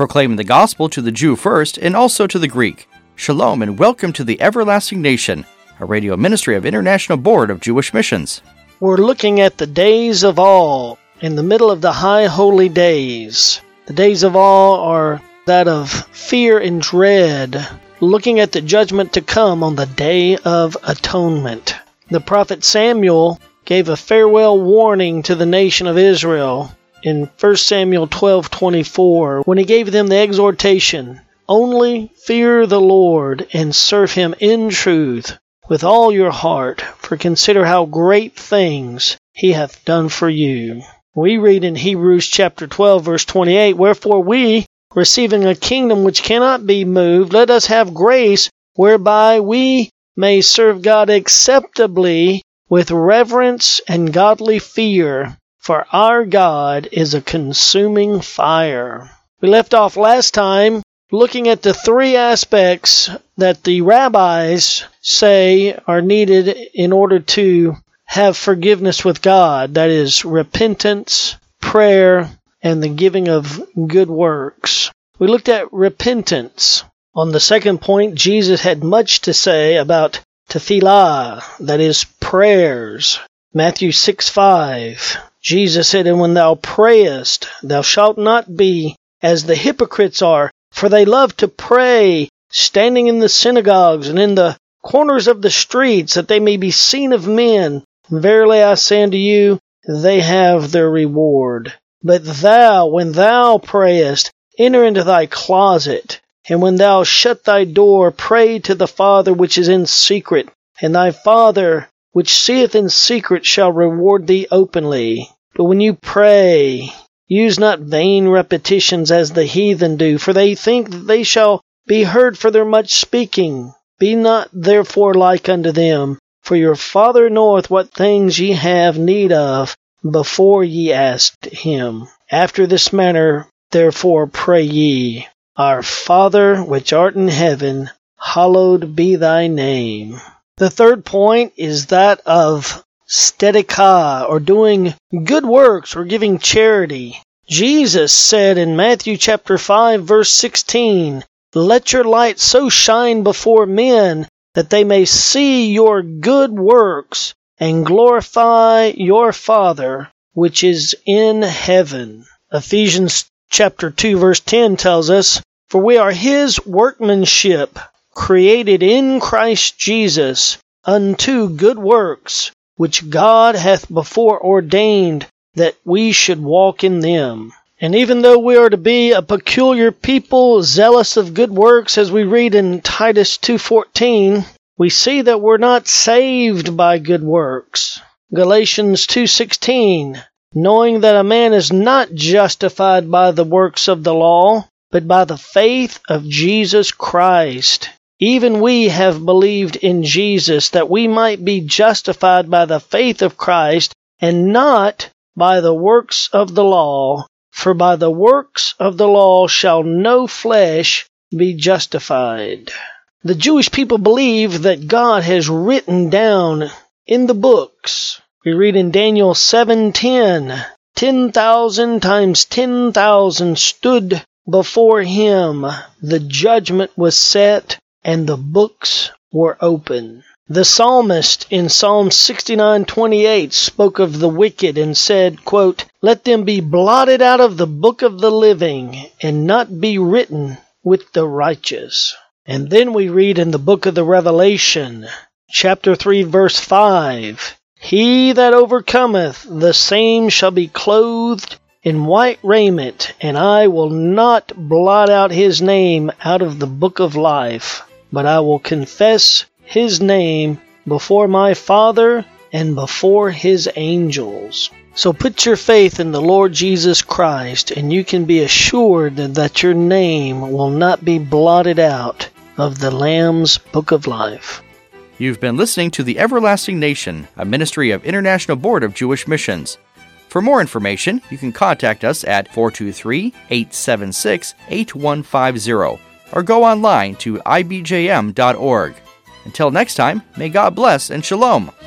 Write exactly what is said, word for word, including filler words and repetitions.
proclaiming the gospel to the Jew first and also to the Greek. Shalom and welcome to the Everlasting Nation, a radio ministry of International Board of Jewish Missions. We're looking at the days of awe in the middle of the high holy days. The days of awe are that of fear and dread, looking at the judgment to come on the Day of Atonement. The prophet Samuel gave a farewell warning to the nation of Israel in First Samuel twelve twenty-four, when he gave them the exhortation, "Only fear the Lord and serve him in truth with all your heart, for consider how great things he hath done for you." We read in Hebrews chapter twelve, verse twenty-eight, "Wherefore we, receiving a kingdom which cannot be moved, let us have grace whereby we may serve God acceptably with reverence and godly fear. For our God is a consuming fire." We left off last time looking at the three aspects that the rabbis say are needed in order to have forgiveness with God. That is, repentance, prayer, and the giving of good works. We looked at repentance. On the second point, Jesus had much to say about tefillah, that is, prayers. Matthew six five. Jesus said, "And when thou prayest, thou shalt not be as the hypocrites are, for they love to pray, standing in the synagogues and in the corners of the streets, that they may be seen of men. Verily I say unto you, they have their reward. But thou, when thou prayest, enter into thy closet, and when thou shut thy door, pray to the Father which is in secret, and thy Father which seeth in secret shall reward thee openly." But when you pray, use not vain repetitions as the heathen do, for they think that they shall be heard for their much speaking. Be not therefore like unto them, for your Father knoweth what things ye have need of before ye ask him. After this manner therefore pray ye, Our Father which art in heaven, hallowed be thy name. The third point is that of tzedakah, or doing good works, or giving charity. Jesus said in Matthew chapter five, verse sixteen, "Let your light so shine before men that they may see your good works and glorify your Father which is in heaven." Ephesians chapter two, verse ten tells us, "For we are his workmanship, created in Christ Jesus, unto good works, which God hath before ordained that we should walk in them." And even though we are to be a peculiar people, zealous of good works, as we read in Titus two fourteen, we see that we're not saved by good works. Galatians two sixteen, "Knowing that a man is not justified by the works of the law, but by the faith of Jesus Christ. Even we have believed in Jesus, that we might be justified by the faith of Christ, and not by the works of the law. For by the works of the law shall no flesh be justified." The Jewish people believe that God has written down in the books. We read in Daniel seven ten, ten thousand times ten thousand stood before him. The judgment was set, and the books were open. The psalmist in Psalm sixty-nine twenty-eight spoke of the wicked and said, quote, "Let them be blotted out of the book of the living, and not be written with the righteous." And then we read in the book of the Revelation, chapter three, verse five, "He that overcometh, the same shall be clothed in white raiment, and I will not blot out his name out of the book of life, but I will confess his name before my Father and before his angels." So put your faith in the Lord Jesus Christ, and you can be assured that your name will not be blotted out of the Lamb's Book of Life. You've been listening to The Everlasting Nation, a ministry of International Board of Jewish Missions. For more information, you can contact us at four two three, eight seven six, eight one five zero or go online to I B J M dot org. Until next time, may God bless and shalom.